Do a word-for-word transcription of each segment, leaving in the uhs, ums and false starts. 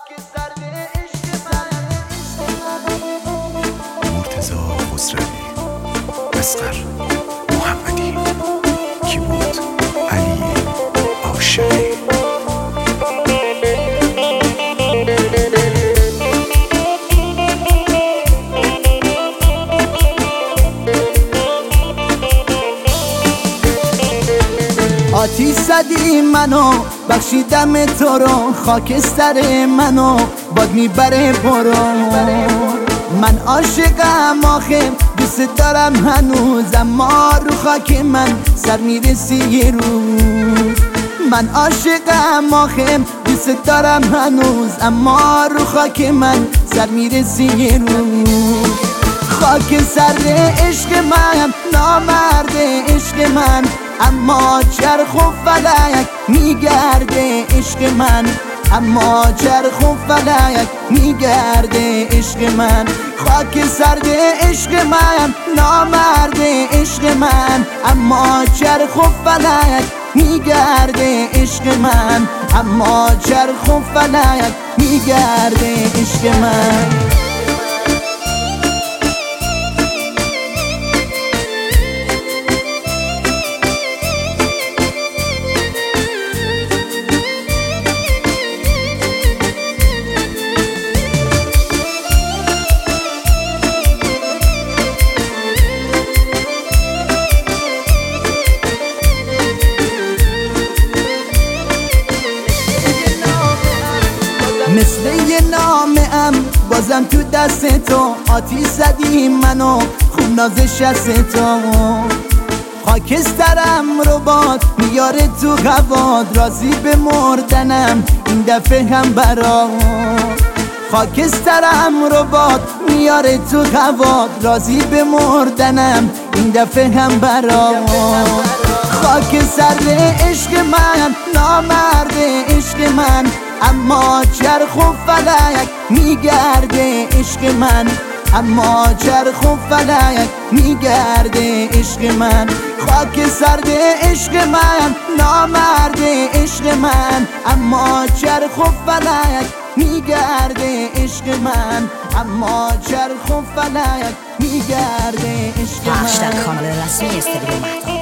مرتضی خسروی، اصغر محمدی، کیبورد علی عاشقی. آتیش زدی منو، بخشیدم تو رو، خاکستر منو باد میبره برو. من عاشقم آخه دوست دارم هنوز، اما رو خاک من سر میرسی یه روز. من عاشقم آخه دوست دارم هنوز، اما رو خاک من سر میرسی یه روز. خاک سر عشق من، نامرد عشق من، اما چرخ و فلک میگرده عشق من، اما چرخ و فلک میگرده عشق من. خاک سرد عشق من، نامرد عشق من، اما چرخ و فلک میگرده عشق من، اما چرخ و فلک میگرده عشق من. مثل یه نامه ام بازم تو دست تو، آتیش زدی منو خوب نازش از تو. خاکسترم رو باد میاره تو هواد، راضی به مردنم این دفعه هم برات. خاکسترم رو باد میاره تو هواد، راضی به مردنم این دفعه هم برات. خاک سرد عشق من، نامرد عشق من، اما چرخ و فلک میگرده عشق من، اما چرخ و فلک میگرده عشق من. خاک سرد عشق من، نامرد عشق من، اما چرخ و فلک میگرده عشق من، اما چرخ و فلک میگرده عشق من. پخش در کانال رسمی استودیو مهتاب.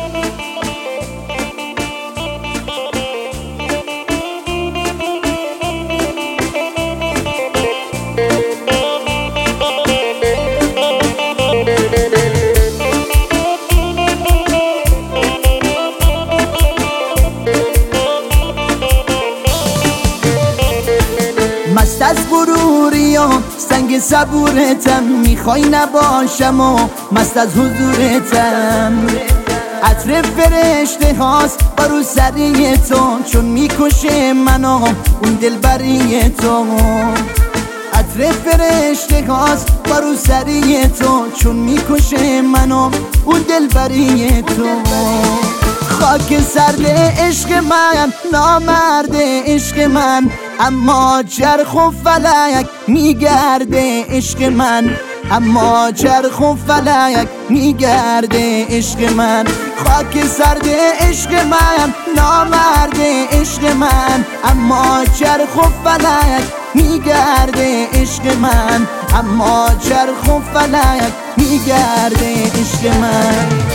مست از غروریام سنگ صبورتم، میخوای نباشم و مست از حضورتم. عطر فرشته هاست با رو سری تو، چون میکشه منو اون دلبری تو. عطر فرشته هاست با رو سری تو، چون میکشه منو اون دلبری تو. خاک سرد عشق من، نامرد عشق من، اما چرخ و فلک میگرده عشق من، اما چرخ و فلک میگرده عشق من. خاک سرد عشق من، نامرد عشق من، اما چرخ و فلک میگرده عشق من، اما چرخ و فلک میگرده عشق من.